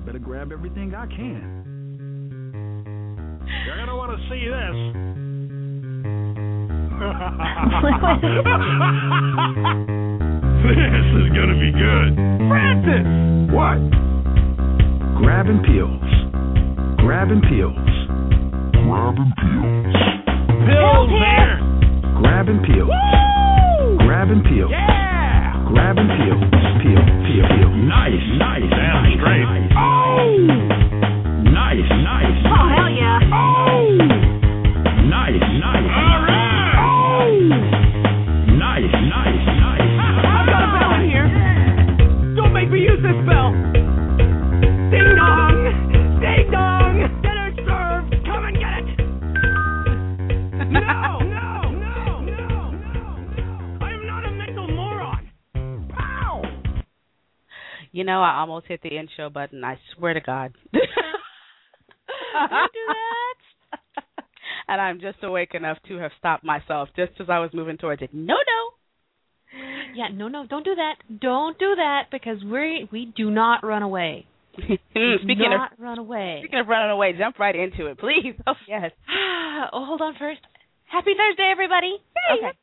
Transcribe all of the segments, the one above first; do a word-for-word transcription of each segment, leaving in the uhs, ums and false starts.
Better grab everything I can. You're gonna want to see this. This is gonna be good. Francis! What? Grabbing peels. Grabbing peels. Grabbing peels. Pills here! Grabbing peels. Woo! Grabbing peels. Yeah! Grabbing peels. Peel, peel, peel. Nice, nice. Damn nice, straight. Nice. Oh! Nice, nice. Oh, hell yeah. Oh! Nice, nice. All right. Oh! Nice, nice, nice. I've got a bell in here. Don't make me use this bell. Ding dong. Ding dong. Dinner served. Come and get it. No, no, no, no, no, no. I am not a mental moron. Pow. You know, I almost hit the end show button. I swear to God. Don't do that. And I'm just awake enough to have stopped myself just as I was moving towards it. No, no. Yeah, no, no, don't do that. Don't do that because we we do not run away. speaking do not of run away. Speaking of running away, jump right into it, please. Oh, yes. Oh, hold on first. Happy Thursday, everybody. Okay.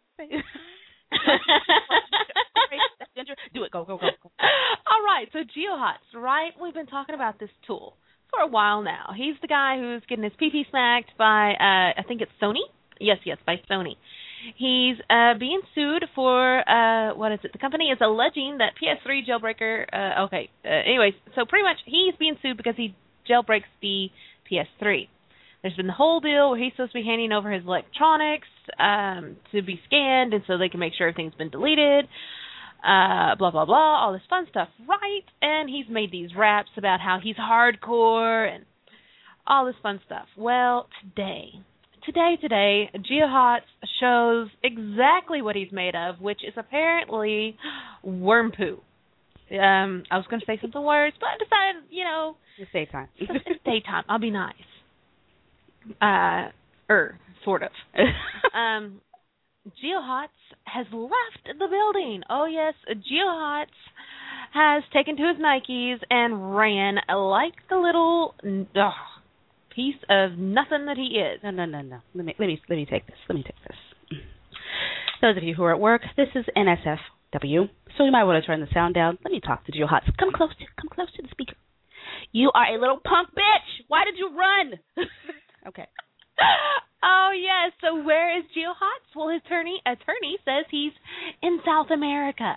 Do it. Go, go, go, go. All right. So GeoHots, right? We've been talking about this tool for a while now. He's the guy who's getting his pee-pee smacked by, uh, I think it's Sony? Yes, yes, by Sony. He's uh, being sued for, uh, what is it? The company is alleging that P S three jailbreaker, uh, okay, uh, anyways, so pretty much he's being sued because he jailbreaks the P S three. There's been the whole deal where he's supposed to be handing over his electronics um, to be scanned and so they can make sure everything's been deleted. Uh, blah, blah, blah, all this fun stuff, right? And he's made these raps about how he's hardcore and all this fun stuff. Well, today, today, today, GeoHots shows exactly what he's made of, which is apparently worm poo. Um, I was going to say something worse, but I decided, you know, It's daytime. it's daytime. I'll be nice. Uh, er, sort of. um, GeoHots has left the building. Oh, yes, GeoHots has taken to his Nikes and ran like the little ugh, piece of nothing that he is. No, no, no, no. Let me, let me, let me take this. Let me take this. Those of you who are at work, this is N S F W, so you might want to turn the sound down. Let me talk to GeoHots. Come close, to, come close to the speaker. You are a little punk bitch. Why did you run? Okay. Oh, yes. So where is GeoHots? Well, his attorney, attorney says he's in South America.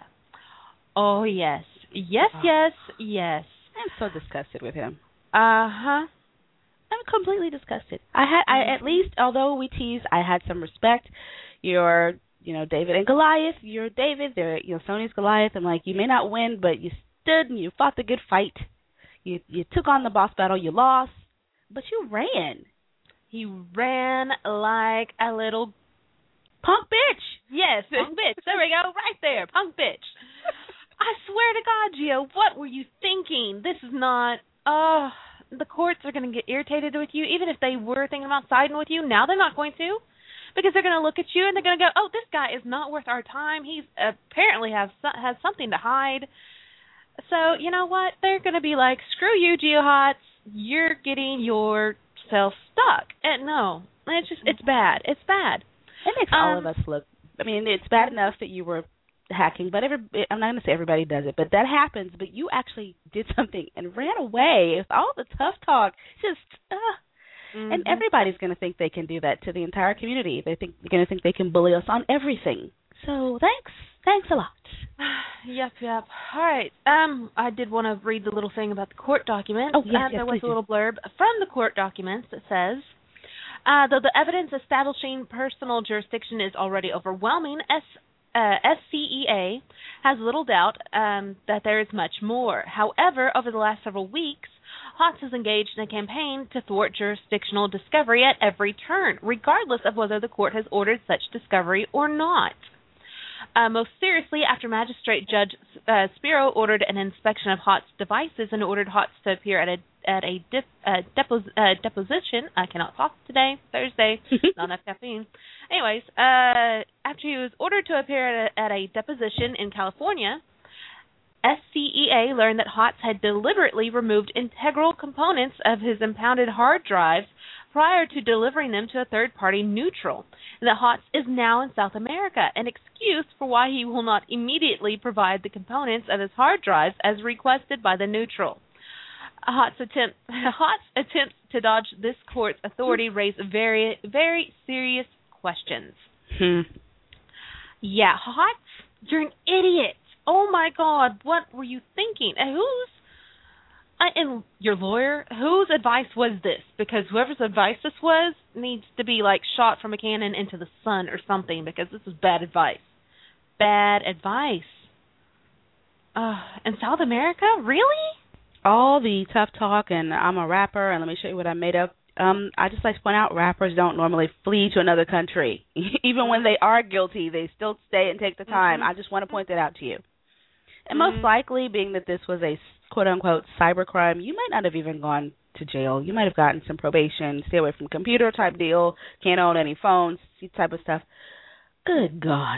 Oh, yes. Yes, Oh. yes, yes. I'm so disgusted with him. Uh-huh. I'm completely disgusted. I had, I at least, although we teased, I had some respect. You're, you know, David and Goliath. You're David. They're, you know, Sony's Goliath. I'm like, you may not win, but you stood and you fought the good fight. You, you took on the boss battle. You lost, but you ran. He ran like a little punk bitch. Yes, punk bitch. There we go, right there, punk bitch. I swear to God, Gio, what were you thinking? This is not. Oh, the courts are going to get irritated with you, even if they were thinking about siding with you. Now they're not going to, because they're going to look at you and they're going to go, "Oh, this guy is not worth our time. He's apparently has has something to hide." So you know what? They're going to be like, "Screw you, GeoHots. You're getting your self stuck." And no, it's just it's bad. It's bad. It makes um, all of us look. I mean, it's bad enough that you were hacking, but every I'm not going to say everybody does it, but that happens. But you actually did something and ran away with all the tough talk. Just, uh, mm-hmm. And everybody's going to think they can do that to the entire community. They think they're going to think they can bully us on everything. So thanks, thanks a lot. Yep, yep. All right. Um, I did want to read the little thing about the court documents. Oh, yes, uh, yes, there was please a little blurb from the court documents that says, uh, though the evidence establishing personal jurisdiction is already overwhelming, S, uh, S C E A has little doubt um, that there is much more. However, over the last several weeks, Hots has engaged in a campaign to thwart jurisdictional discovery at every turn, regardless of whether the court has ordered such discovery or not. Uh, most seriously, after Magistrate Judge uh, Spiro ordered an inspection of Hots' devices and ordered Hots to appear at a at a dip, uh, depos, uh, deposition. I cannot talk today, Thursday, not enough caffeine. Anyways, uh, after he was ordered to appear at a, at a deposition in California, S C E A learned that Hotz had deliberately removed integral components of his impounded hard drives prior to delivering them to a third-party neutral, and that Hotz is now in South America, an excuse for why he will not immediately provide the components of his hard drives as requested by the neutral. Hotz attempt, Hotz attempts to dodge this court's authority raise very, very serious questions. Hmm. Yeah, Hotz, you're an idiot. Oh my God, what were you thinking? And who's uh, and your lawyer? Whose advice was this? Because whoever's advice this was needs to be like shot from a cannon into the sun or something. Because this is bad advice. Bad advice. Uh, in South America, really? All the tough talk and I'm a rapper and let me show you what I made up. Um, I just like to point out rappers don't normally flee to another country. Even when they are guilty, they still stay and take the time. Mm-hmm. I just want to point that out to you. And mm-hmm. most likely, being that this was a quote-unquote cybercrime, you might not have even gone to jail. You might have gotten some probation, stay away from computer type deal, can't own any phones, type of stuff. Good God.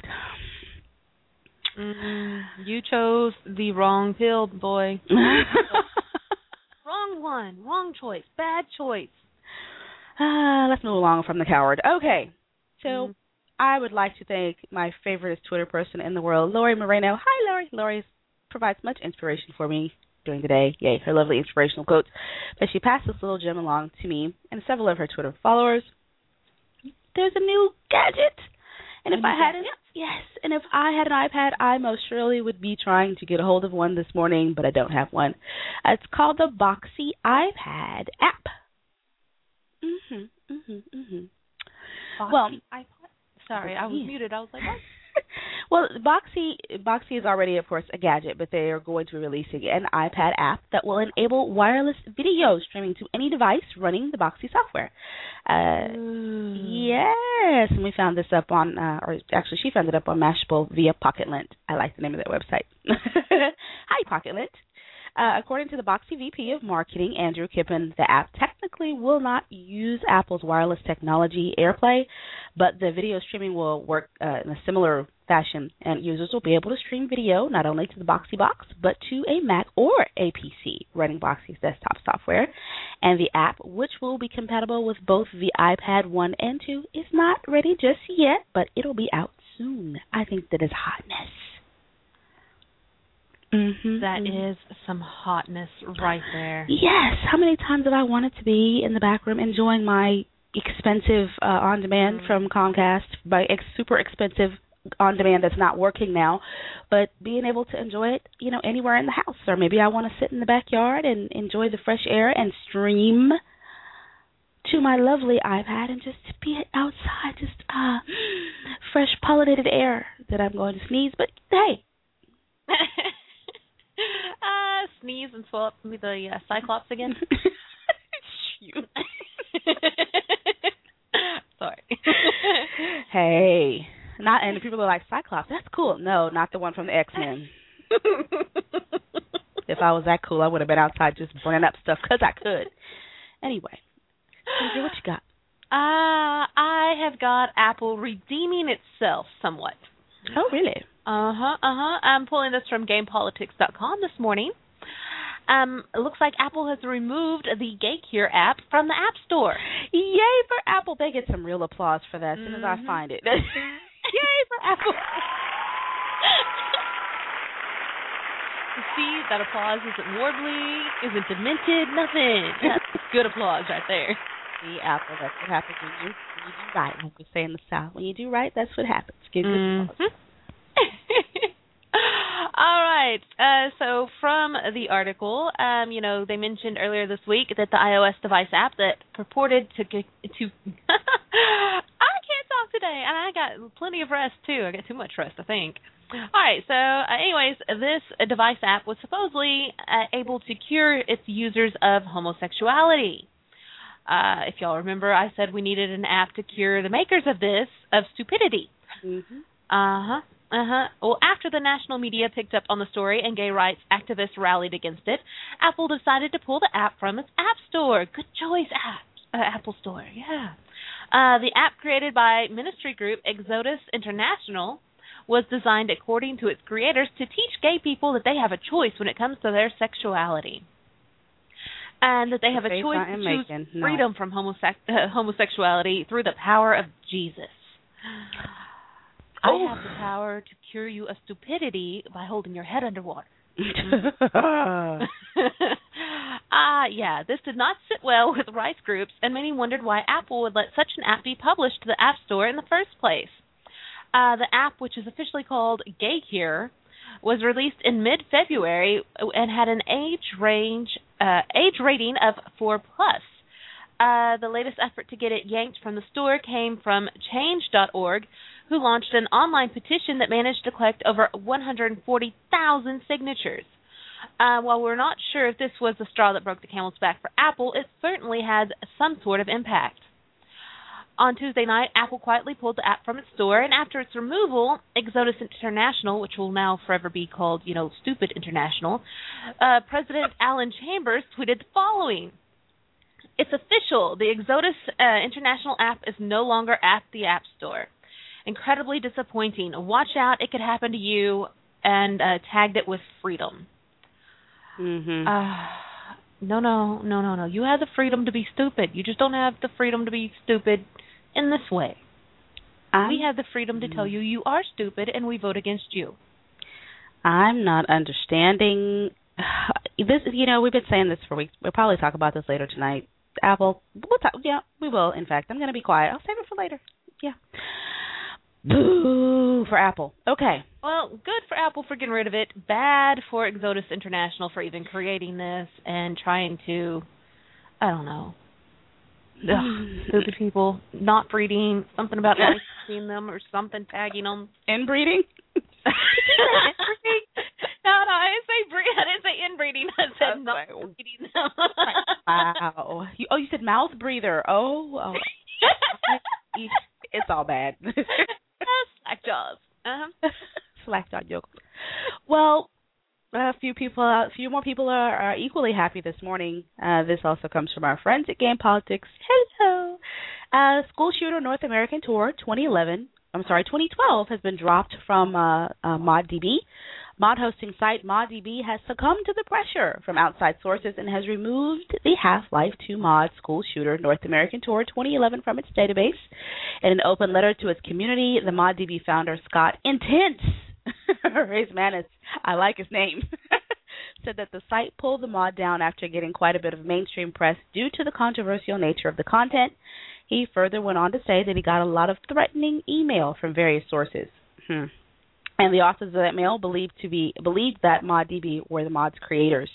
Mm-hmm. You chose the wrong pill, boy. Wrong one. Wrong choice. Bad choice. Uh, let's move along from the coward. Okay. So mm-hmm. I would like to thank my favorite Twitter person in the world, Lori Moreno. Hi, Lori. Lori provides much inspiration for me during the day. Yay, her lovely inspirational quotes. But she passed this little gem along to me and several of her Twitter followers. There's a new gadget. And if I had it, yes, and if I had an iPad, I most surely would be trying to get a hold of one this morning, but I don't have one. Uh, it's called the Boxee iPad app. Mhm, mhm, mhm. Well, iPad. Sorry, I was yeah. muted. I was like, what? Well, Boxee Boxee is already, of course, a gadget, but they are going to be releasing an iPad app that will enable wireless video streaming to any device running the Boxee software. Uh, yes, and we found this up on, uh, or actually she found it up on Mashable via PocketLint. I like the name of that website. Hi, PocketLint. Uh, according to the Boxee V P of Marketing, Andrew Kippen, the app technically will not use Apple's wireless technology, AirPlay, but the video streaming will work uh, in a similar fashion, and users will be able to stream video not only to the Boxee box, but to a Mac or a P C running Boxee's desktop software. And the app, which will be compatible with both the iPad one and two, is not ready just yet, but it'll be out soon. I think that is hotness. Mm-hmm, that mm-hmm. is some hotness right there. Yes. How many times have I wanted to be in the back room enjoying my expensive uh, on-demand mm-hmm. from Comcast, my ex- super expensive on-demand that's not working now, but being able to enjoy it, you know, anywhere in the house. Or maybe I want to sit in the backyard and enjoy the fresh air and stream to my lovely iPad and just be outside, just uh, fresh pollinated air that I'm going to sneeze. But hey. Uh, sneeze and swell up me the uh, Cyclops again. Shoot. Sorry. Hey, not and people are like Cyclops. That's cool. No, not the one from the X-Men. If I was that cool, I would have been outside just burning up stuff because I could. Anyway, Andrew, what you got? Uh, I have got Apple redeeming itself somewhat. Oh, really? Uh-huh, uh-huh. I'm pulling this from Game Politics dot com this morning. Um, it looks like Apple has removed the GayCure app from the App Store. Yay for Apple. They get some real applause for that as soon as I find it. Yay for Apple. You see, that applause isn't warbly, isn't demented, nothing. That's good applause right there. See, Apple, that's what happens when you, when you do right, like we say in the South. When you do right, that's what happens. Give good mm-hmm. applause. All right. Uh, so from the article, um, you know, they mentioned earlier this week that the iOS device app that purported to to. I can't talk today, and I got plenty of rest too. I got too much rest, I think. All right. So, uh, anyways, this device app was supposedly uh, able to cure its users of homosexuality. Uh, if y'all remember, I said we needed an app to cure the makers of this of stupidity. Mm-hmm. Uh huh. Uh-huh. Well, after the national media picked up on the story and gay rights activists rallied against it, Apple decided to pull the app from its App Store. Good choice, app. Uh, Apple Store, yeah. Uh, the app created by ministry group Exodus International was designed according to its creators to teach gay people that they have a choice when it comes to their sexuality. And that they have a choice to choose making. freedom no. from homose- uh, homosexuality through the power of Jesus. Oh. I have the power to cure you of stupidity by holding your head underwater. Ah, uh, yeah, this did not sit well with rights groups, and many wondered why Apple would let such an app be published to the App Store in the first place. Uh, the app, which is officially called Gay Cure, was released in mid-February and had an age range uh, age rating of four plus. Uh, the latest effort to get it yanked from the store came from change dot org, who launched an online petition that managed to collect over one hundred forty thousand signatures. Uh, while we're not sure if this was the straw that broke the camel's back for Apple, it certainly had some sort of impact. On Tuesday night, Apple quietly pulled the app from its store, and after its removal, Exodus International, which will now forever be called, you know, Stupid International, uh, President Alan Chambers tweeted the following. It's official. The Exodus uh, International app is no longer at the App Store. Incredibly disappointing. Watch out. It could happen to you, and uh, tagged it with freedom. Mm-hmm. Uh, no, no, no, no, no. You have the freedom to be stupid. You just don't have the freedom to be stupid in this way. I'm, we have the freedom to tell you you are stupid, and we vote against you. I'm not understanding. This, you know, we've been saying this for weeks. We'll probably talk about this later tonight. Apple, we'll talk, yeah, we will. In fact, I'm going to be quiet. I'll save it for later. Yeah. Boo for Apple. Okay. Well, good for Apple for getting rid of it. Bad for Exodus International for even creating this and trying to, I don't know, ugh, stupid people not breeding, something about licensing them or something, tagging them. Inbreeding? Inbreeding? No, no, I didn't say bre- I didn't say inbreeding. I said not like, breeding them. Wow. You, oh, you said mouth breather. Oh. oh. It's all bad. Slack jaws. Uh-huh. Slack jaw joke. Well, a few people, a few more people are, are equally happy this morning. Uh, this also comes from our friends at Game Politics. Hello. Uh, School Shooter North American Tour twenty eleven. I'm sorry, twenty twelve has been dropped from uh, uh, ModDB. Mod hosting site ModDB has succumbed to the pressure from outside sources and has removed the Half-Life two mod School Shooter North American Tour twenty eleven from its database. In an open letter to its community, the ModDB founder, Scott Intense Reismanis, I like his name, said that the site pulled the mod down after getting quite a bit of mainstream press due to the controversial nature of the content. He further went on to say that he got a lot of threatening email from various sources. Hmm. And the authors of that mail believed to be believed that ModDB were the mod's creators.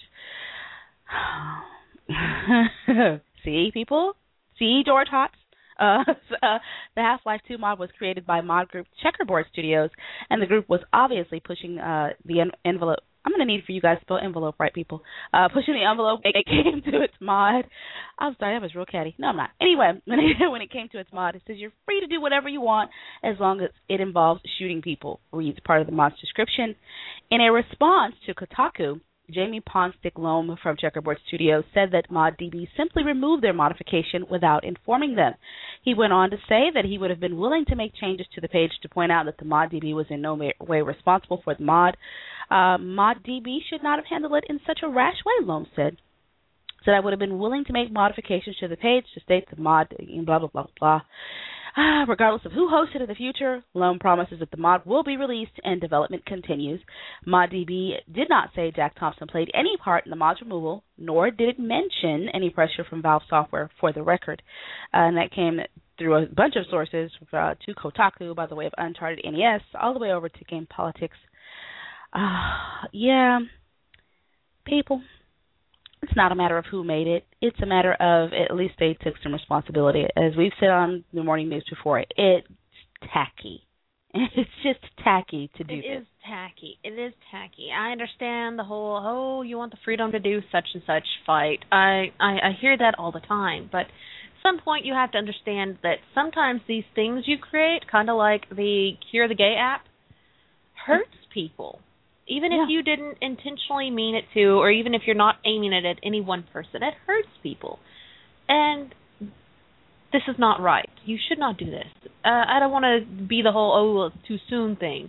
See, people? See, George Hotz? Uh, uh, the Half-Life two mod was created by mod group Checkerboard Studios, and the group was obviously pushing uh, the en- envelope. I'm going to need for you guys to spell envelope right, people. Uh, pushing the envelope when it came to its mod. I'm sorry, that was real catty. No, I'm not. Anyway, when it, when it came to its mod, it says you're free to do whatever you want as long as it involves shooting people, reads part of the mod's description. In a response to Kotaku, Jamie Ponstick-Loam from Checkerboard Studios said that ModDB simply removed their modification without informing them. He went on to say that he would have been willing to make changes to the page to point out that the ModDB was in no way responsible for the mod. Uh, ModDB should not have handled it in such a rash way, Loam said. Said I would have been willing to make modifications to the page to state the mod, blah, blah, blah, blah. Ah, regardless of who hosts it in the future, Loam promises that the mod will be released and development continues. ModDB did not say Jack Thompson played any part in the mod's removal, nor did it mention any pressure from Valve Software for the record. Uh, and that came through a bunch of sources uh, to Kotaku by the way of Uncharted N E S, all the way over to Game Politics. Uh, yeah, people, it's not a matter of who made it. It's a matter of at least they took some responsibility. As we've said on the morning news before, it's tacky. It's just tacky to do it this. It is tacky. It is tacky. I understand the whole, oh, you want the freedom to do such and such fight. I, I, I hear that all the time. But at some point you have to understand that sometimes these things you create, kind of like the Cure the Gay app, hurts people. Even yeah. if you didn't intentionally mean it to, or even if you're not aiming it at any one person, it hurts people. And this is not right. You should not do this. Uh, I don't want to be the whole, oh, well, it's too soon thing.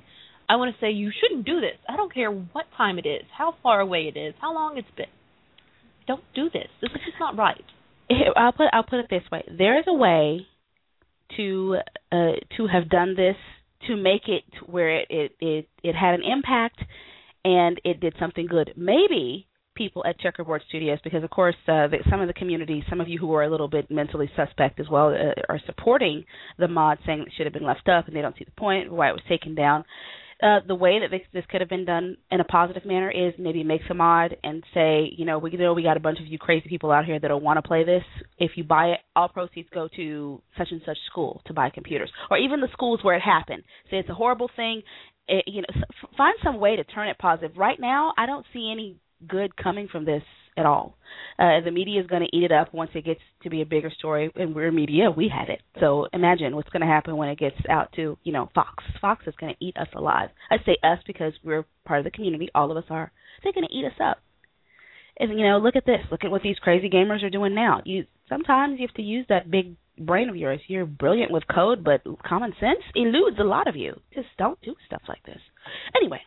I want to say you shouldn't do this. I don't care what time it is, how far away it is, how long it's been. Don't do this. This is just not right. I'll put I'll put it this way. There is a way to uh, to have done this, to make it where it, it, it, it had an impact and it did something good. Maybe people at Checkerboard Studios, because of course uh, the, some of the community, some of you who are a little bit mentally suspect as well, uh, are supporting the mod, saying it should have been left up and they don't see the point, why it was taken down. Uh, the way that this, this could have been done in a positive manner is maybe make some mod and say, you know, we know we got a bunch of you crazy people out here that don't want to play this. If you buy it, all proceeds go to such and such school to buy computers, or even the schools where it happened. Say it's a horrible thing. It, you know, find some way to turn it positive. Right now, I don't see any good coming from this at all. Uh, the media is going to eat it up once it gets to be a bigger story, and we're media, we had it. So imagine what's going to happen when it gets out to, you know, Fox. Fox is going to eat us alive. I say us because we're part of the community. All of us are. They're going to eat us up. And, you know, look at this. Look at what these crazy gamers are doing now. You sometimes you have to use that big brain of yours. You're brilliant with code, but common sense eludes a lot of you. Just don't do stuff like this. Anyway.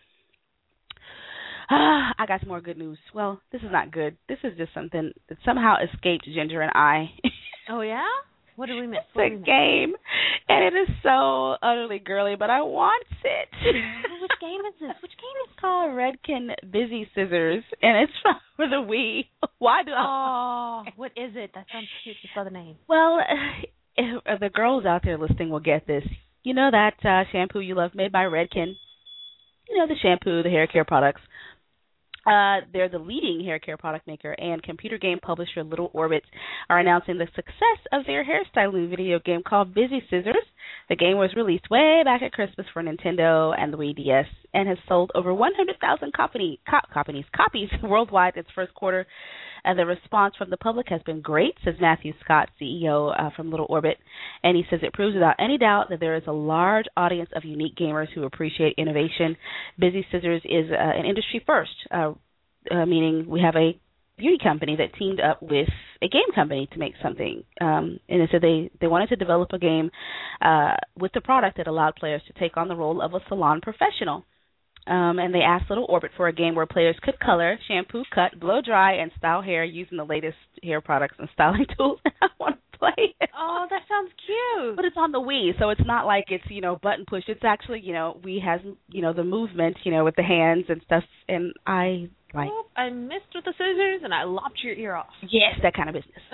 Ah, I got some more good news. Well, this is not good. This is just something that somehow escaped Ginger and I. Oh, yeah? What did we miss? It's a game, and it is so utterly girly, but I want it. Which game is this? Which game is It's called Redken Busy Scissors, and it's from for the Wii. Why do I? Oh, what is it? That sounds cute. Just saw the name. Well, if the girls out there listening will get this. You know that uh, shampoo you love made by Redken? You know, the shampoo, the hair care products. Uh, they're the leading hair care product maker, and computer game publisher Little Orbit are announcing the success of their hairstyling video game called Busy Scissors. The game was released way back at Christmas for Nintendo and the Wii D S and has sold over one hundred thousand company, co- copies, copies worldwide its first quarter. And the response from the public has been great, says Matthew Scott, C E O uh, from Little Orbit. And he says it proves without any doubt that there is a large audience of unique gamers who appreciate innovation. Busy Scissors is uh, an industry first, uh, uh, meaning we have a beauty company that teamed up with a game company to make something. Um, and so they, they wanted to develop a game uh, with the product that allowed players to take on the role of a salon professional. Um, and they asked Little Orbit for a game where players could color, shampoo, cut, blow dry, and style hair using the latest hair products and styling tools. I want to play it. Oh, that sounds cute. But it's on the Wii, so it's not like it's, you know, button push. It's actually, you know, Wii has, you know, the movement, you know, with the hands and stuff. And I like. Oh, I missed with the scissors, and I lopped your ear off. Yes, that kind of business.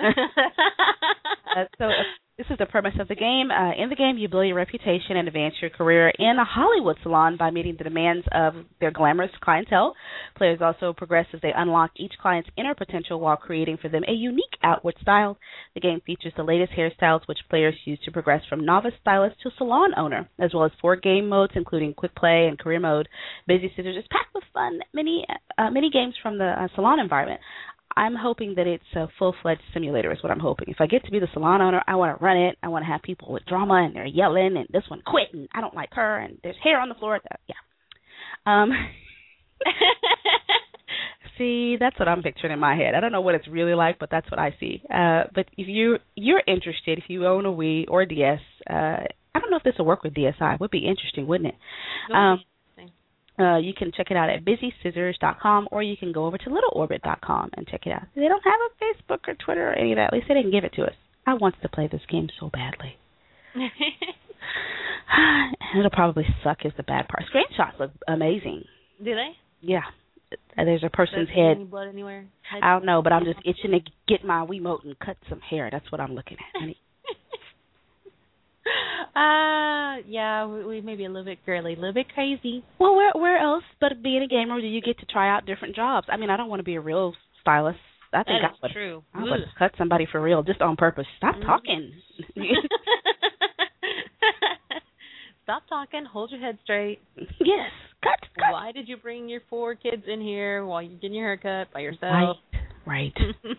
uh, so. Uh, This is the premise of the game. Uh, in the game, you build your reputation and advance your career in a Hollywood salon by meeting the demands of their glamorous clientele. Players also progress as they unlock each client's inner potential while creating for them a unique outward style. The game features the latest hairstyles, which players use to progress from novice stylist to salon owner, as well as four game modes, including quick play and career mode. Busy Scissors is packed with fun mini, uh, mini games from the uh, salon environment. I'm hoping that it's a full-fledged simulator is what I'm hoping. If I get to be the salon owner, I want to run it. I want to have people with drama, and they're yelling, and this one quit, and I don't like her, and there's hair on the floor. Yeah. Um, see, that's what I'm picturing in my head. I don't know what it's really like, but that's what I see. Uh, but if you, you're interested, if you own a Wii or a D S, uh, I don't know if this will work with D S I. It would be interesting, wouldn't it? Um, Uh, you can check it out at busy scissors dot com, or you can go over to little orbit dot com and check it out. They don't have a Facebook or Twitter or any of that. At least they didn't give it to us. I want to play this game so badly. It'll probably suck is the bad part. Screenshots look amazing. Do they? Yeah. There's a person's Does head. Any blood anywhere? I don't know, but I'm just itching to get my Wiimote and cut some hair. That's what I'm looking at. Uh, yeah, we, we may be a little bit girly, a little bit crazy. Well, where where else but being a gamer do you get to try out different jobs? I mean, I don't want to be a real stylist. I think that I would, is true. I would cut somebody for real just on purpose. Stop Mm. talking. Stop talking. Hold your head straight. Yes. Cut, cut. Why did you bring your four kids in here while you're getting your hair cut by yourself? Right. Right.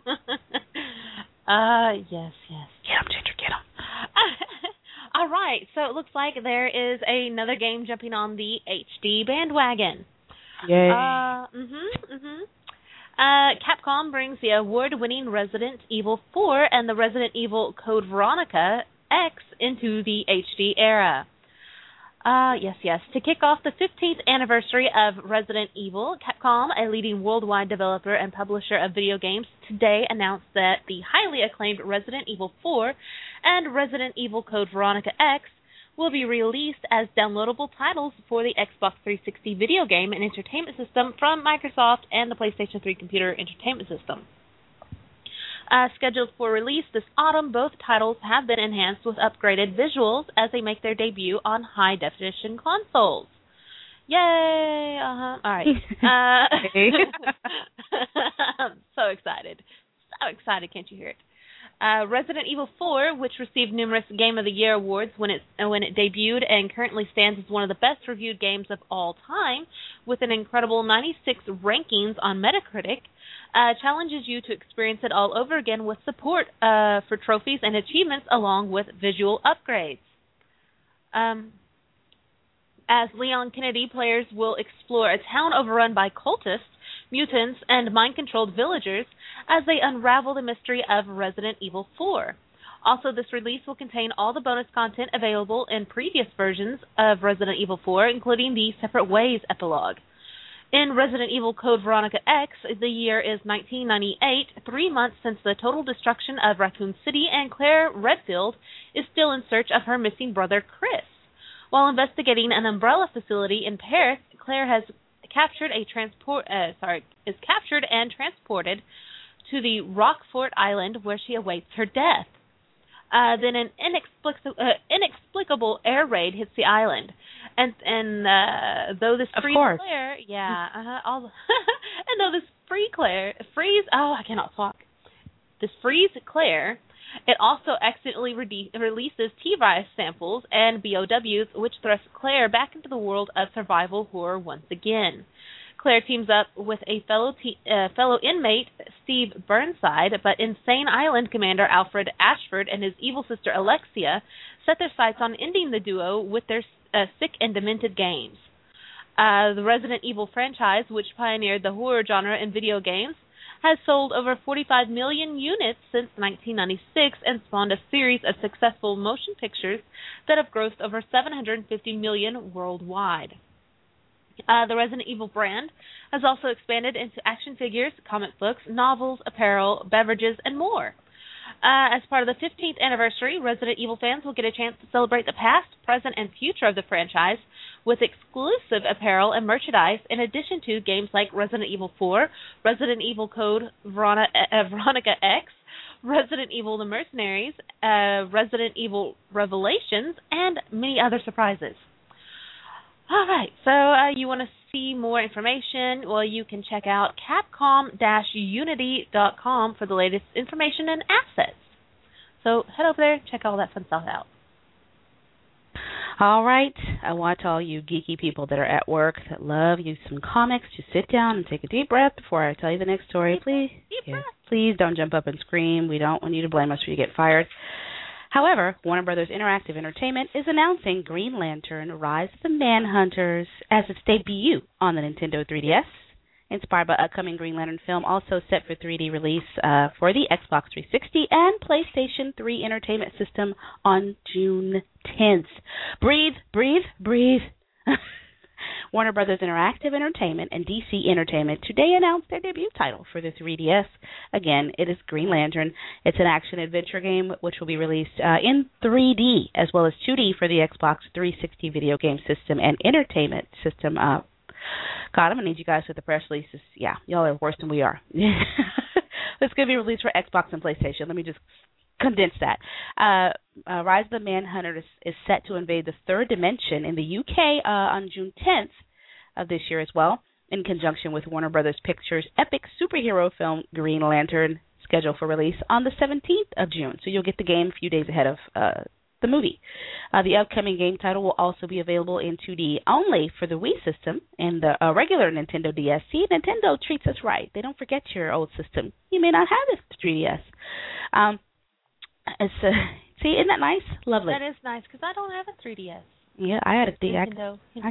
uh, yes, yes. Get them, Ginger. Get them. All right, so it looks like there is another game jumping on the H D bandwagon. Yay. Uh, mhm, mhm. Uh, Capcom brings the award-winning Resident Evil four and the Resident Evil Code Veronica X into the H D era. Uh, yes, yes. To kick off the fifteenth anniversary of Resident Evil, Capcom, a leading worldwide developer and publisher of video games, today announced that the highly acclaimed Resident Evil four and Resident Evil Code Veronica X will be released as downloadable titles for the Xbox three sixty video game and entertainment system from Microsoft and the PlayStation three computer entertainment system. Uh, scheduled for release this autumn, both titles have been enhanced with upgraded visuals as they make their debut on high-definition consoles. Yay! Uh-huh. All right. Uh, I'm so excited. So excited, can't you hear it? Uh, Resident Evil four, which received numerous Game of the Year awards when it, uh, when it debuted and currently stands as one of the best-reviewed games of all time, with an incredible ninety-six rankings on Metacritic, uh, challenges you to experience it all over again with support uh, for trophies and achievements along with visual upgrades. Um, as Leon Kennedy, players will explore a town overrun by cultists, mutants, and mind-controlled villagers as they unravel the mystery of Resident Evil four. Also, this release will contain all the bonus content available in previous versions of Resident Evil four, including the Separate Ways epilogue. In Resident Evil Code Veronica X, the year is nineteen ninety-eight, three months since the total destruction of Raccoon City, and Claire Redfield is still in search of her missing brother, Chris. While investigating an Umbrella facility in Paris, Claire has captured a transport uh, sorry is captured and transported to the Rockfort Island, where she awaits her death. Uh, then an inexplic- uh, inexplicable air raid hits the island, and and uh, though this frees Claire, yeah, uh, all and though this free Claire frees oh I cannot talk, this frees Claire, it also accidentally re- releases T-virus samples and B O Ws, which thrust Claire back into the world of survival horror once again. Claire teams up with a fellow te- uh, fellow inmate, Steve Burnside, but Insane Island Commander Alfred Ashford and his evil sister Alexia set their sights on ending the duo with their uh, sick and demented games. Uh, the Resident Evil franchise, which pioneered the horror genre in video games, has sold over forty-five million units since nineteen ninety-six and spawned a series of successful motion pictures that have grossed over seven hundred fifty million worldwide. Uh, the Resident Evil brand has also expanded into action figures, comic books, novels, apparel, beverages, and more. Uh, as part of the fifteenth anniversary, Resident Evil fans will get a chance to celebrate the past, present, and future of the franchise with exclusive apparel and merchandise, in addition to games like Resident Evil four, Resident Evil Code Verona, uh, Veronica X, Resident Evil The Mercenaries, uh, Resident Evil Revelations, and many other surprises. All right, so uh, you want to see more information? Well, you can check out capcom dash unity dot com for the latest information and assets. So head over there, check all that fun stuff out. All right, I want all you geeky people that are at work that love you some comics to sit down and take a deep breath before I tell you the next story. Please, yeah, please don't jump up and scream. We don't want you to blame us for you get fired. However, Warner Brothers Interactive Entertainment is announcing Green Lantern Rise of the Manhunters as its debut on the Nintendo three D S, inspired by upcoming Green Lantern film, also set for three D release uh, for the Xbox three sixty and PlayStation three Entertainment System on June tenth. Breathe, breathe, breathe. Warner Brothers Interactive Entertainment and D C Entertainment today announced their debut title for the three D S. Again, it is Green Lantern. It's an action-adventure game which will be released uh, in three D as well as two D for the Xbox three sixty video game system and entertainment system. Uh, God, I'm going to need you guys with the press releases. Yeah, y'all are worse than we are. It's going to be released for Xbox and PlayStation. Let me just condense that. Uh, uh, Rise of the Manhunter is, is set to invade the third dimension in the U K uh, on June tenth of this year as well, in conjunction with Warner Brothers Pictures' epic superhero film Green Lantern, scheduled for release on the seventeenth of June. So you'll get the game a few days ahead of uh, the movie. Uh, the upcoming game title will also be available in two D only for the Wii system and the uh, regular Nintendo D S. See, Nintendo treats us right. They don't forget your old system. You may not have this three D S. Um, It's uh, see, isn't that nice? Lovely. That is nice because I don't have a three D S. Yeah, I had a D S. Nintendo. I got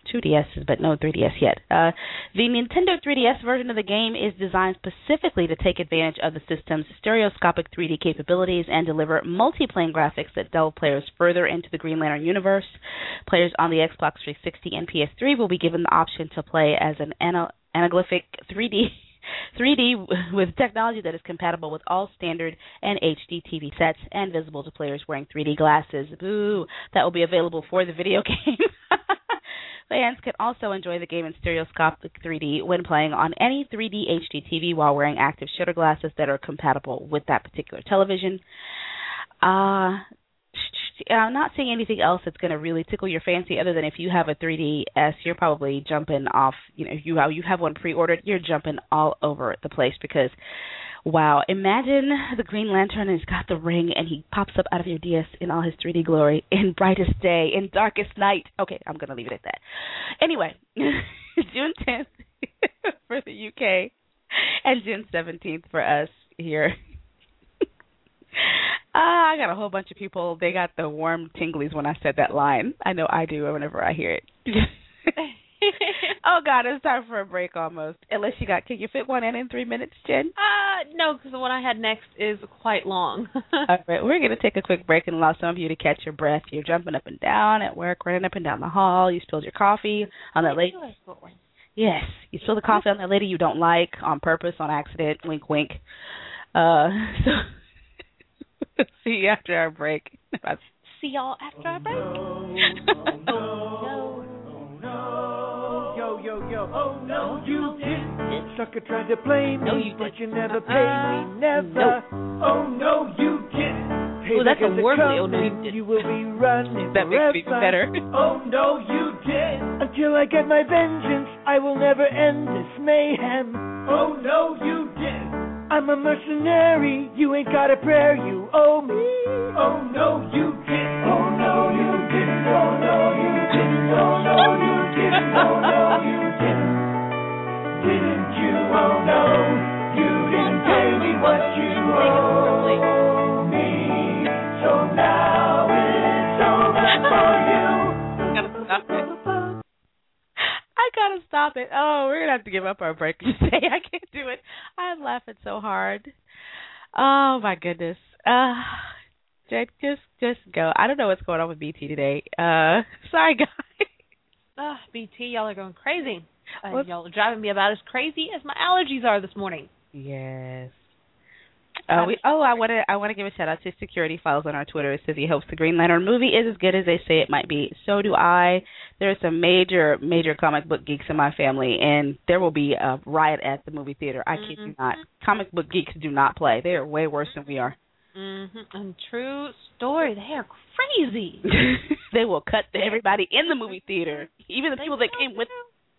two D S's, but no three D S yet. Uh, the Nintendo three D S version of the game is designed specifically to take advantage of the system's stereoscopic three D capabilities and deliver multi-plane graphics that delve players further into the Green Lantern universe. Players on the Xbox three sixty and P S three will be given the option to play as an ana- anaglyphic three D three D with technology that is compatible with all standard and H D T V sets and visible to players wearing three D glasses. Boo! That will be available for the video game. Fans can also enjoy the game in stereoscopic three D when playing on any three D H D T V while wearing active shutter glasses that are compatible with that particular television. Uh, I'm not seeing anything else that's going to really tickle your fancy other than if you have a three D S, you're probably jumping off, you know, if you have, you have one pre-ordered, you're jumping all over the place because, wow, imagine the Green Lantern and he's got the ring and he pops up out of your D S in all his three D glory in brightest day, in darkest night. Okay, I'm going to leave it at that. Anyway, June tenth for the U K and June seventeenth for us here. Uh, I got a whole bunch of people, they got the warm tinglies when I said that line. I know I do whenever I hear it. Oh, God, it's time for a break almost. Unless you got, can you fit one in in three minutes, Jen? Uh, no, because the one I had next is quite long. All right, we're going to take a quick break and allow some of you to catch your breath. You're jumping up and down at work, running up and down the hall. You spilled your coffee on that lady. Yes, you spilled the coffee on that lady you don't like on purpose, on accident. Wink, wink. Uh, so... See you after our break. See y'all after our break. Oh, no. Oh, no. Yo, yo, yo. Oh, no, you didn't. Sucker tried to play me, no, you but didn't. you never paid me. Never. Nope. Oh, no, you didn't. Well, that's a wordly. Oh, no, you You didn't. will be running That makes it even better. Oh, no, you didn't. Until I get my vengeance, I will never end this mayhem. Oh, no, you didn't. I'm a mercenary, you ain't got a prayer, you owe me. Oh, no, you didn't. Oh, no, you didn't. Oh, no, you didn't. Oh, no, you didn't. Oh, no, you didn't. Didn't you? Oh, no, you didn't pay me what you owe me. So now it's over for you. Gotta stop it. I gotta stop it. Oh, we're gonna have to give up our break today. I can't do it. I'm laughing so hard. Oh my goodness. Uh, Jake, just just go. I don't know what's going on with B T today. Uh, sorry guys. Uh, B T, y'all are going crazy. Uh, y'all are driving me about as crazy as my allergies are this morning. Yes. Uh, we, oh, I want to I want to give a shout out to Security Files on our Twitter. It says he hopes the Green Lantern movie is as good as they say it might be. So do I. There's some major major comic book geeks in my family, and there will be a riot at the movie theater. I mm-hmm. kid you not. Comic book geeks do not play. They are way worse than we are. Mm-hmm. And true story, they are crazy. They will cut the, everybody in the movie theater, even the they people that came with.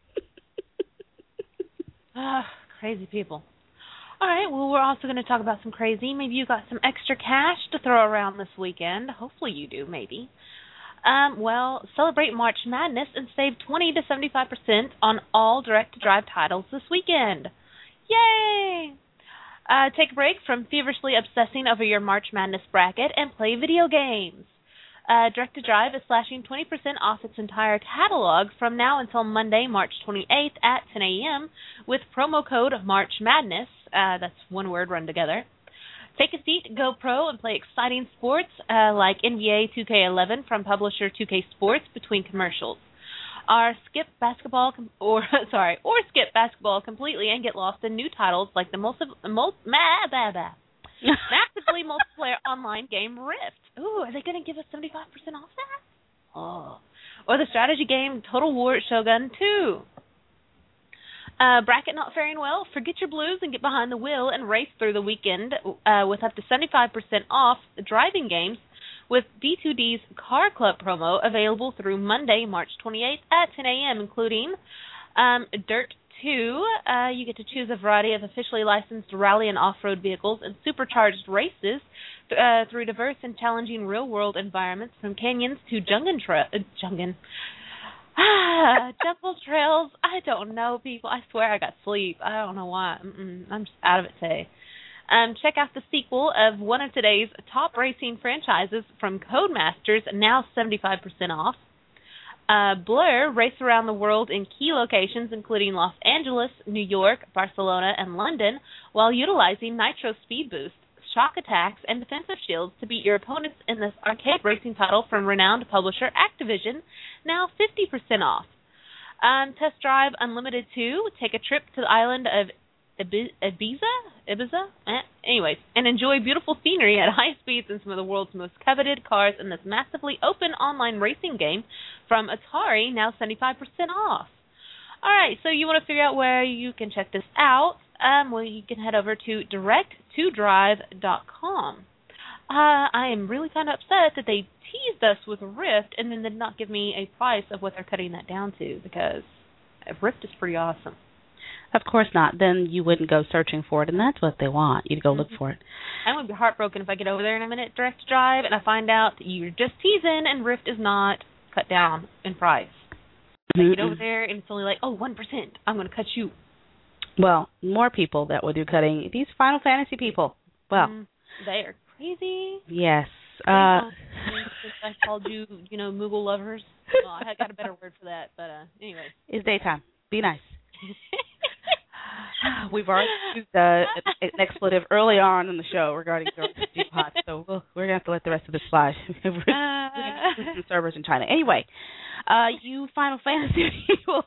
Ah, crazy people. All right, well, we're also going to talk about some crazy. Maybe you got some extra cash to throw around this weekend. Hopefully you do, maybe. Um, well, celebrate March Madness and save twenty to seventy-five percent on all direct-to-drive titles this weekend. Yay! Uh, take a break from feverishly obsessing over your March Madness bracket and play video games. Uh, Direct to Drive is slashing twenty percent off its entire catalog from now until Monday, March twenty-eighth at ten a.m. with promo code March Madness. Uh, that's one word run together. Take a seat, go pro, and play exciting sports uh, like N B A two K eleven from publisher two K Sports between commercials. Or skip basketball, com- or sorry, or skip basketball completely and get lost in new titles like the most, most ma- bah, bah. massively multiplayer online game Rift. Ooh, are they going to give us seventy-five percent off that? Oh. Or the strategy game Total War Shogun two. Uh, bracket not faring well? Forget your blues and get behind the wheel and race through the weekend uh, with up to seventy-five percent off driving games with D two D's Car Club promo available through Monday, March twenty-eighth at ten a.m., including um, Dirt two. Uh, you get to choose a variety of officially licensed rally and off-road vehicles and supercharged races uh, through diverse and challenging real-world environments from canyons to Jungan tra- uh, Jungan. Ah, jungle trails. I don't know, people. I swear I got sleep. I don't know why. Mm-mm, I'm just out of it today. Um, check out the sequel of one of today's top racing franchises from Codemasters, now seventy-five percent off. Uh, Blur race around the world in key locations including Los Angeles, New York, Barcelona, and London while utilizing nitro speed boost, shock attacks, and defensive shields to beat your opponents in this arcade racing title from renowned publisher Activision, now fifty percent off. Um, test drive Unlimited two, take a trip to the island of Ibiza? Ibiza? Eh. Anyways, and enjoy beautiful scenery at high speeds in some of the world's most coveted cars in this massively open online racing game from Atari, now seventy-five percent off. All right, so you want to figure out where you can check this out? Um, well, you can head over to direct to drive dot com. Uh, I am really kind of upset that they teased us with Rift and then did not give me a price of what they're cutting that down to, because Rift is pretty awesome. Of course not. Then you wouldn't go searching for it, and that's what they want. You'd go look for it. I would be heartbroken if I get over there in a minute, direct to drive, and I find out that you're just teasing and Rift is not cut down in price. I get over there and it's only like, oh, one percent. I'm going to cut you. Well, more people that will do cutting. These Final Fantasy people. Well. Mm, they are crazy. Yes. Uh, I called you, you know, Moogle lovers. Well, I got a better word for that, but uh, anyway. It's daytime. Be nice. We've already used uh, an expletive early on in the show regarding Geohot, so we'll, we're going to have to let the rest of this slide. we're we're going to servers in China. Anyway, uh, you Final Fantasy people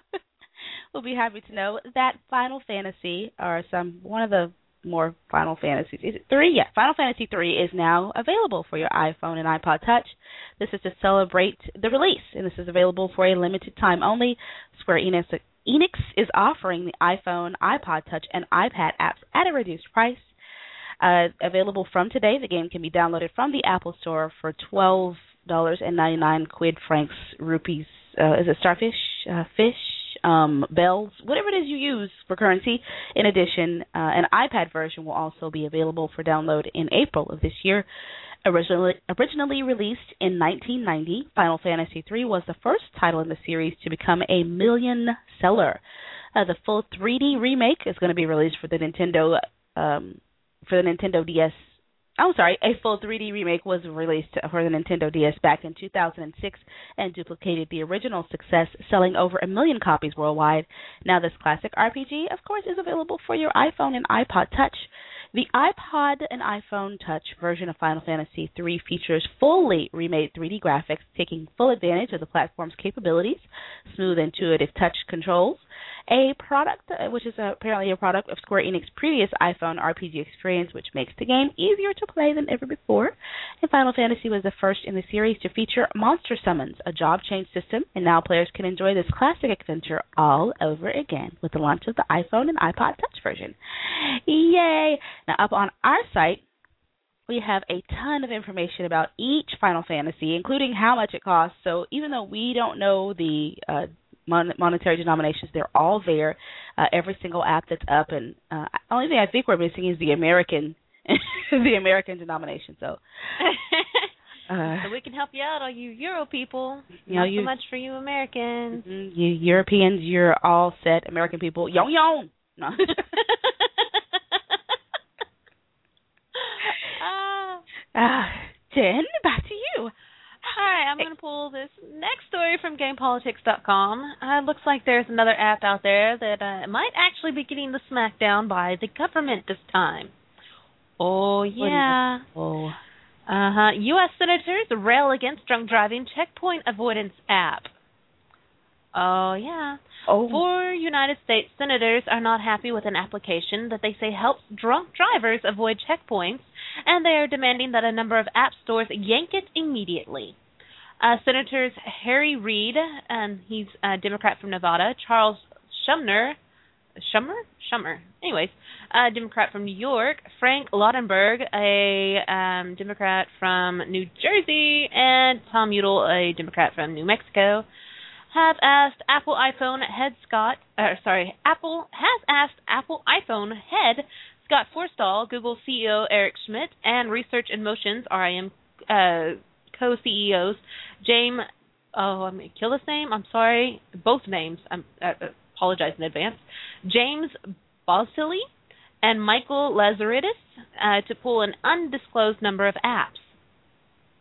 will be happy to know that Final Fantasy, or some one of the more Final Fantasies, is it three? Yeah, Final Fantasy three is now available for your iPhone and iPod Touch. This is to celebrate the release, and this is available for a limited time only. Square Enix Enix is offering the iPhone, iPod Touch, and iPad apps at a reduced price. Uh, available from today, the game can be downloaded from the Apple Store for twelve dollars and ninety-nine quid francs rupees. Uh, is it starfish? Uh, fish? Um, bells? Whatever it is you use for currency. In addition, uh, an iPad version will also be available for download in April of this year. Originally, originally released in nineteen ninety, Final Fantasy three was the first title in the series to become a million seller. Uh, the full three D remake is going to be released for the Nintendo um, for the Nintendo D S. I'm sorry, a full three D remake was released for the Nintendo D S back in two thousand six and duplicated the original success, selling over a million copies worldwide. Now this classic R P G, of course, is available for your iPhone and iPod Touch. The iPod and iPhone Touch version of Final Fantasy three features fully remade three D graphics, taking full advantage of the platform's capabilities, smooth, intuitive touch controls, a product uh, which is uh, apparently a product of Square Enix's previous iPhone R P G experience, which makes the game easier to play than ever before. And Final Fantasy was the first in the series to feature Monster Summons, a job change system, and now players can enjoy this classic adventure all over again with the launch of the iPhone and iPod Touch version. Yay! Now, up on our site, we have a ton of information about each Final Fantasy, including how much it costs. So even though we don't know the uh, mon- monetary denominations, they're all there. Uh, every single app that's up, and uh, the only thing I think we're missing is the American, the American denomination. So, uh, so we can help you out, all you Euro people. You know, Not you, so much for you Americans. Mm-hmm, you Europeans, you're all set. American people, yon yon. No. Ah, Jen, back to you. All right, I'm going to pull this next story from Game Politics dot com. Uh, looks like there's another app out there that uh, might actually be getting the smackdown by the government this time. Oh, yeah. Oh. Uh-huh. U S senators rail against drunk driving checkpoint avoidance app. Oh, yeah. Oh. Four United States senators are not happy with an application that they say helps drunk drivers avoid checkpoints, and they are demanding that a number of app stores yank it immediately. Uh, Senators Harry Reid, and he's a Democrat from Nevada, Charles Schumer, Schumer? Schumer. Anyways, a Democrat from New York, Frank Lautenberg, a um, Democrat from New Jersey, and Tom Udall, a Democrat from New Mexico, have asked Apple iPhone head Scott, uh, sorry, Apple has asked Apple iPhone head Scott Forstall, Google C E O Eric Schmidt, and Research in Motion's R I M uh, co-C E Os James, oh, I'm going to kill this name, I'm sorry, both names, I'm, I apologize in advance, James Bosley and Michael Lazaridis uh, to pull an undisclosed number of apps.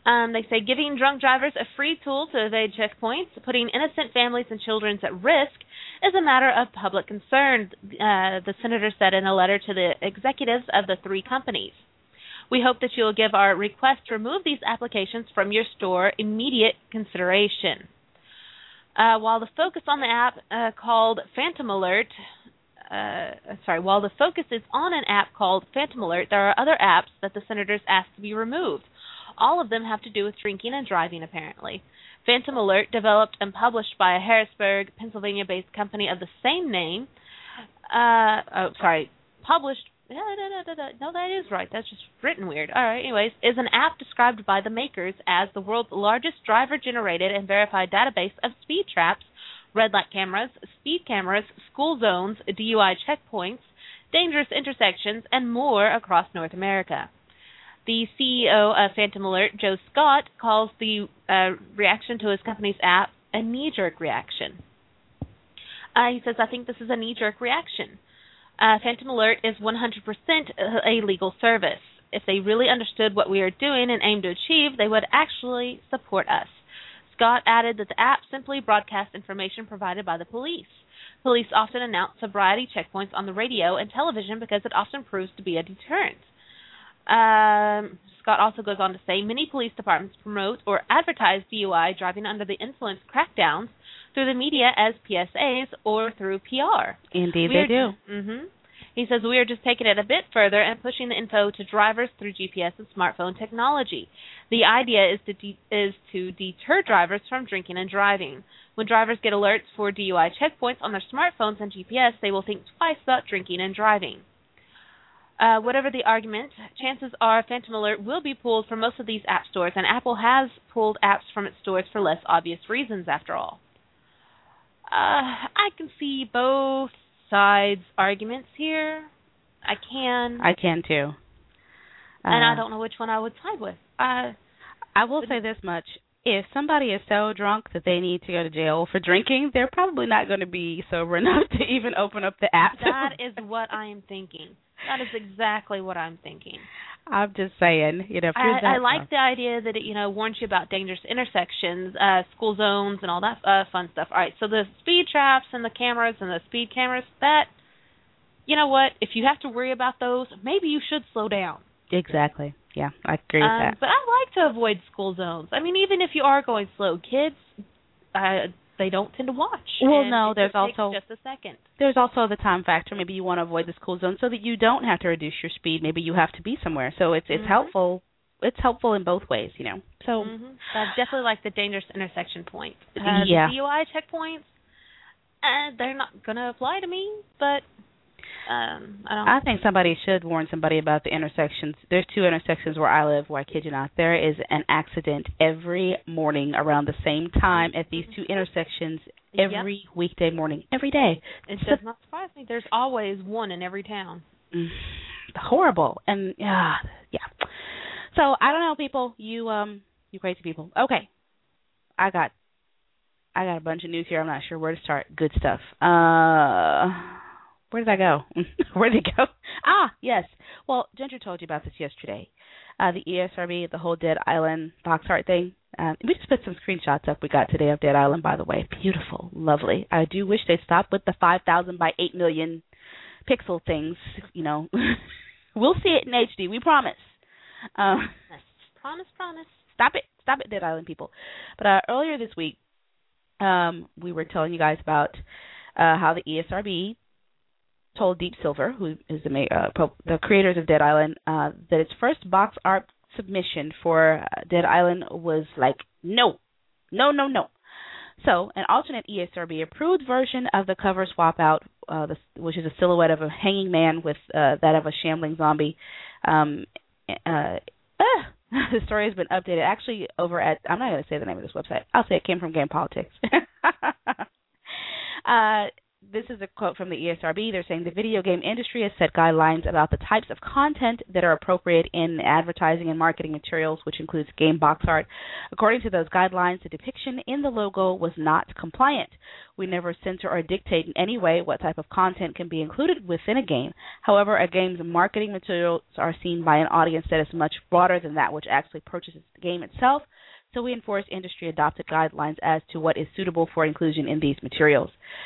Um, they say giving drunk drivers a free tool to evade checkpoints, putting innocent families and children at risk, is a matter of public concern, uh, the senator said in a letter to the executives of the three companies. We hope that you will give our request to remove these applications from your store immediate consideration. Uh, while the focus on the app uh, called Phantom Alert, uh, sorry, while the focus is on an app called Phantom Alert, there are other apps that the senators asked to be removed. All of them have to do with drinking and driving, apparently. Phantom Alert, developed and published by a Harrisburg, Pennsylvania-based company of the same name, uh, oh, sorry, published, no, no, no, no, no, that is right, that's just written weird. All right, anyways, is an app described by the makers as the world's largest driver-generated and verified database of speed traps, red light cameras, speed cameras, school zones, D U I checkpoints, dangerous intersections, and more across North America. The C E O of Phantom Alert, Joe Scott, calls the uh, reaction to his company's app a knee-jerk reaction. Uh, he says, I think this is a knee-jerk reaction. Uh, Phantom Alert is one hundred percent a legal service. If they really understood what we are doing and aimed to achieve, they would actually support us. Scott added that the app simply broadcasts information provided by the police. Police often announce sobriety checkpoints on the radio and television because it often proves to be a deterrent. Um, Scott also goes on to say many police departments promote or advertise D U I driving under the influence crackdowns through the media as P S As or through P R. Indeed, we they do. Mm-hmm. He says we are just taking it a bit further and pushing the info to drivers through G P S and smartphone technology. The idea is to de- is to deter drivers from drinking and driving. When drivers get alerts for D U I checkpoints on their smartphones and G P S, they will think twice about drinking and driving. Uh, whatever the argument, chances are Phantom Alert will be pulled from most of these app stores, and Apple has pulled apps from its stores for less obvious reasons, after all. Uh, I can see both sides' arguments here. I can. I can, too. Uh, and I don't know which one I would side with. Uh, I will say this much. If somebody is so drunk that they need to go to jail for drinking, they're probably not going to be sober enough to even open up the app. That is what I am thinking. That is exactly what I'm thinking. I'm just saying, you know, if you're I, that I like drunk. the idea that it, you know, warns you about dangerous intersections, uh, school zones, and all that uh, fun stuff. All right, so the speed traps and the cameras and the speed cameras, that, you know what, if you have to worry about those, maybe you should slow down. Exactly. Yeah, I agree with um, that. But I like to avoid school zones. I mean, even if you are going slow, kids, uh, they don't tend to watch. Well, and no, it there's just also takes just a second. There's also the time factor. Maybe you want to avoid the school zone so that you don't have to reduce your speed. Maybe you have to be somewhere. So it's it's mm-hmm. helpful. It's helpful in both ways, you know. So mm-hmm. I definitely like the dangerous intersection point. Uh, yeah. The D U I checkpoints, uh, they're not going to apply to me, but um, I don't. I think somebody should warn somebody about the intersections. There's two intersections where I live, where I kid you not. There is an accident every morning around the same time at these two intersections every yep. weekday morning, every day. It so, does not surprise me. There's always one in every town. Horrible. And, yeah, yeah. So, I don't know, people. You, um, you crazy people. Okay. I got, I got a bunch of news here. I'm not sure where to start. Good stuff. Uh... Where did I go? Where did it go? Ah, yes. Well, Ginger told you about this yesterday. Uh, the E S R B, the whole Dead Island box art thing. Uh, we just put some screenshots up we got today of Dead Island, by the way. Beautiful. Lovely. I do wish they stopped with the five thousand by eight million pixel things. You know, we'll see it in H D. We promise. Uh, promise, promise. Stop it. Stop it, Dead Island people. But uh, earlier this week, um, we were telling you guys about uh, how the E S R B told Deep Silver, who is the uh, pro- the creators of Dead Island, uh, that its first box art submission for uh, Dead Island was like, no, no, no, no. So an alternate E S R B approved version of the cover swap out, uh, the, which is a silhouette of a hanging man with uh, that of a shambling zombie. Um, uh, uh, the story has been updated actually over at, I'm not going to say the name of this website. I'll say it came from Game Politics. uh, this is a quote from the E S R B. They're saying the video game industry has set guidelines about the types of content that are appropriate in advertising and marketing materials, which includes game box art. According to those guidelines, the depiction in the logo was not compliant. We never censor or dictate in any way what type of content can be included within a game. However, a game's marketing materials are seen by an audience that is much broader than that which actually purchases the game itself. So we enforce industry-adopted guidelines as to what is suitable for inclusion in these materials.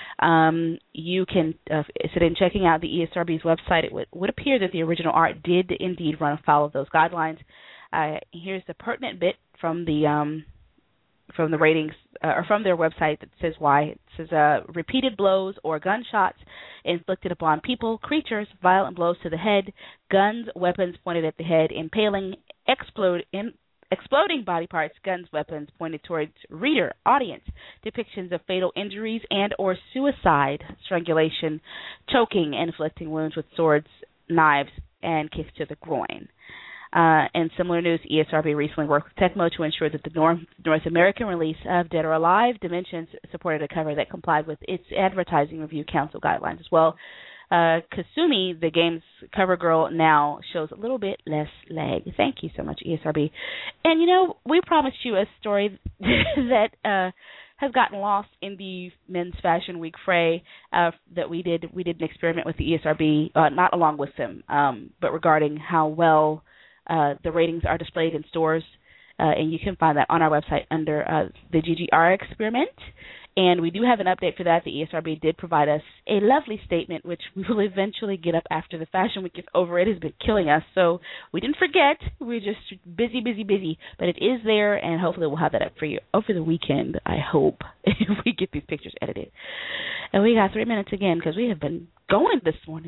Um, you can, uh, so in checking out the E S R B's website, it would, would appear that the original art did indeed run afoul of those guidelines. Uh, here's the pertinent bit from the um, from the ratings, uh, or from their website that says why. It says, uh, repeated blows or gunshots inflicted upon people, creatures, violent blows to the head, guns, weapons pointed at the head, impaling, explode, in, exploding body parts, guns, weapons pointed towards reader, audience, depictions of fatal injuries and or suicide, strangulation, choking, inflicting wounds with swords, knives, and kicks to the groin. Uh, in similar news, E S R B recently worked with Tecmo to ensure that the North, North American release of Dead or Alive Dimensions supported a cover that complied with its Advertising Review Council guidelines as well. Uh, Kasumi, the game's cover girl, now shows a little bit less leg. Thank you so much, E S R B. And, you know, we promised you a story that uh, has gotten lost in the Men's Fashion Week fray uh, that we did. We did an experiment with the E S R B, uh, not along with them, um, but regarding how well uh, the ratings are displayed in stores. Uh, and you can find that on our website under uh, the G G R experiment. And we do have an update for that. The E S R B did provide us a lovely statement, which we will eventually get up after the Fashion Week is over. It has been killing us, so we didn't forget. We're just busy, busy, busy. But it is there, and hopefully we'll have that up for you over the weekend, I hope, if we get these pictures edited. And we got three minutes again because we have been going this morning.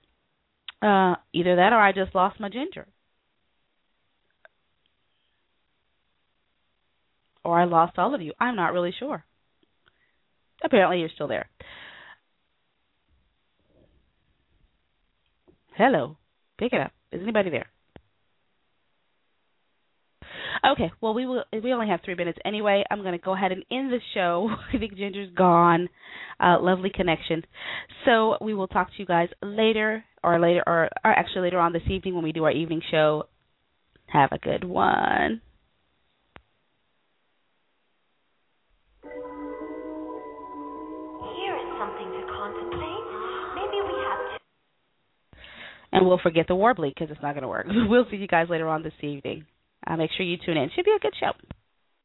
Uh, either that or I just lost my ginger. Or I lost all of you. I'm not really sure. Apparently you're still there. Hello. Pick it up. Is anybody there? Okay, well, we will. We only have three minutes anyway. I'm going to go ahead and end the show. I think Ginger's gone. Uh, lovely connection. So we will talk to you guys later, or later, or, or actually later on this evening when we do our evening show. Have a good one. And we'll forget the Warbly because it's not going to work. We'll see you guys later on this evening. Uh, make sure you tune in. Should be a good show.